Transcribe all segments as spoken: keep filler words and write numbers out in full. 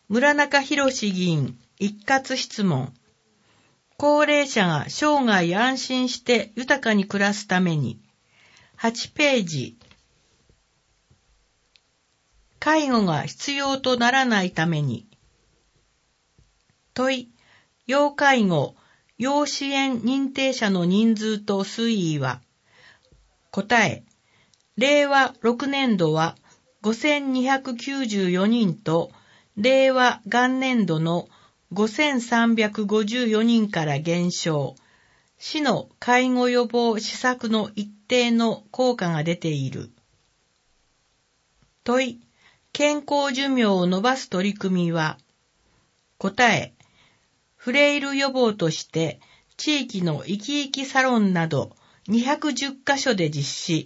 村中博議員一括質問。高齢者が生涯安心して豊かに暮らすために。はちページ。介護が必要とならないために。問い。要介護、要支援認定者の人数と推移は。答え。れいわろくねんどはごせんにひゃくきゅうじゅうよにんと、令和元年度のごせんさんびゃくごじゅうよにんから減少。市の介護予防施策の一定の効果が出ている。問い。健康寿命を延ばす取り組みは。答え。フレイル予防として地域の生き生きサロンなどにひゃくじゅっかしょで実施。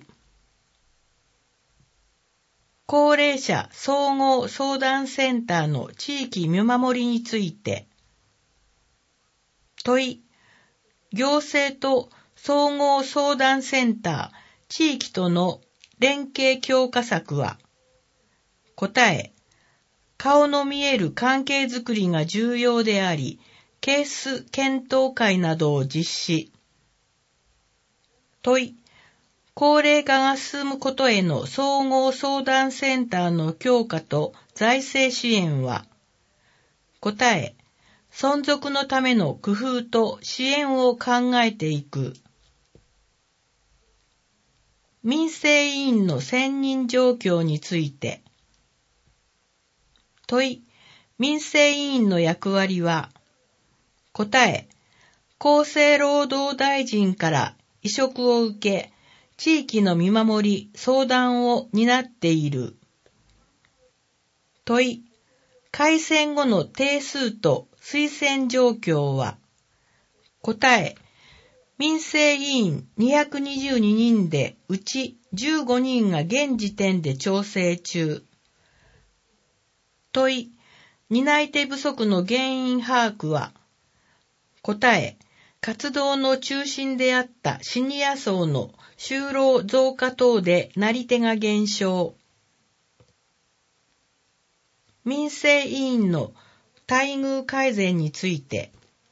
高齢者総合相談センターの地域見守りについて。問い。行政と総合相談センター、地域との連携強化策は。答え。顔の見える関係づくりが重要であり、ケース検討会などを実施。問い。高齢化が進むことへの総合相談センターの強化と財政支援は。答え。存続のための工夫と支援を考えていく。民生委員の選任状況について。問い。民生委員の役割は。答え。厚生労働大臣から委嘱を受け、地域の見守り、相談を担っている。問い。改選後の定数と推薦状況は。答え。民生委員にひゃくにじゅうににんでうちじゅうごにんが現時点で調整中。問い。担い手不足の原因把握は。答え。活動の中心であったシニア層の就労増加等でなり手が減少。民生委員の待遇改善について。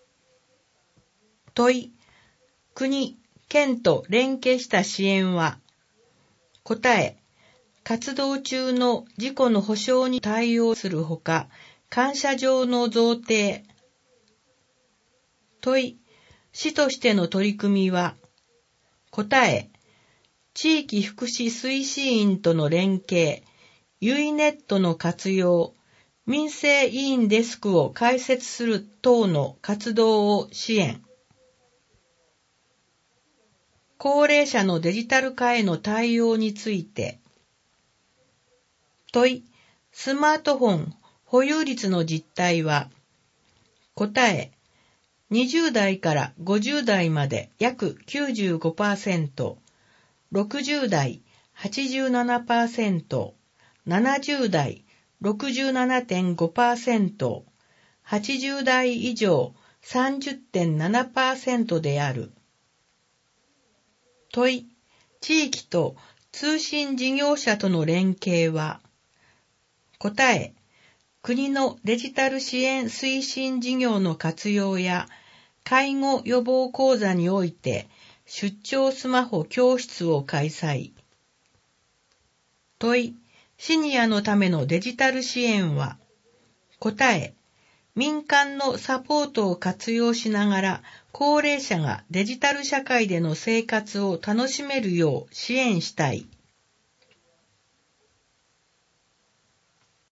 問い。国、県と連携した支援は。答え。活動中の事故の補償に対応するほか、感謝状の贈呈。問い。市としての取り組みは。答え。地域福祉推進員との連携、ユイネットの活用、民生委員デスクを開設する等の活動を支援。高齢者のデジタル化への対応について。問い。スマートフォン保有率の実態は。答え。にじゅうだいからごじゅうだいまで約 きゅうじゅうごパーセント、ろくじゅうだい はちじゅうななパーセント、ななじゅうだい ろくじゅうななてんごパーセント、はちじゅうだい以上 さんじゅってんななパーセント である。問い。地域と通信事業者との連携は。答え。国のデジタル支援推進事業の活用や介護予防講座において出張スマホ教室を開催。問い。シニアのためのデジタル支援は。答え。民間のサポートを活用しながら高齢者がデジタル社会での生活を楽しめるよう支援したい。